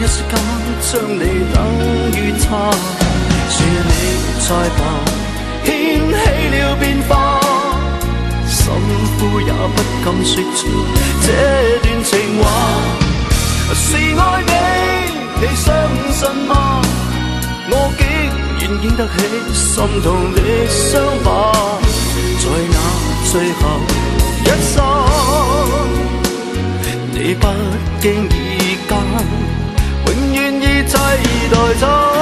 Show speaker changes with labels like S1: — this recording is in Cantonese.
S1: 一息間將你等於他，是你在旁掀起了變化，心呼也不敢說出這段情話。是愛你，你相信嗎？我竟然經得起心痛的傷疤，在那最後一剎，你不經意間，永遠已替代他。